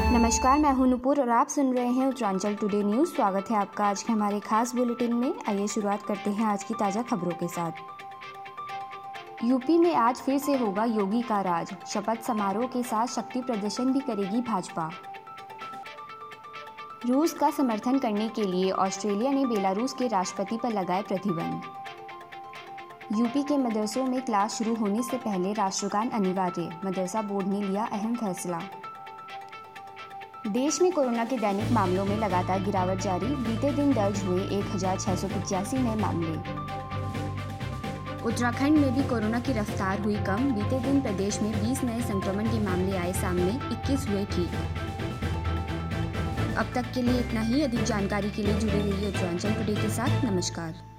नमस्कार, मैं हूं नुपुर और आप सुन रहे हैं उत्तरांचल टुडे न्यूज़। स्वागत है आपका आज के हमारे खास बुलेटिन में। आइए शुरुआत करते हैं आज की ताज़ा खबरों के साथ। यूपी में आज फिर से होगा योगी का राज। शपथ समारोह के साथ शक्ति प्रदर्शन भी करेगी भाजपा। रूस का समर्थन करने के लिए ऑस्ट्रेलिया ने बेलारूस के राष्ट्रपति पर लगाए प्रतिबंध। यूपी के मदरसों में क्लास शुरू होने से पहले राष्ट्रगान अनिवार्य। मदरसा बोर्ड ने लिया अहम फैसला। देश में कोरोना के दैनिक मामलों में लगातार गिरावट जारी। बीते दिन दर्ज हुए 1685 नए मामले। उत्तराखंड में भी कोरोना की रफ्तार हुई कम। बीते दिन प्रदेश में 20 नए संक्रमण के मामले आए सामने, 21 हुए ठीक। अब तक के लिए इतना ही। अधिक जानकारी के लिए जुड़े रहिए उत्तरांचल टुडे के साथ। नमस्कार।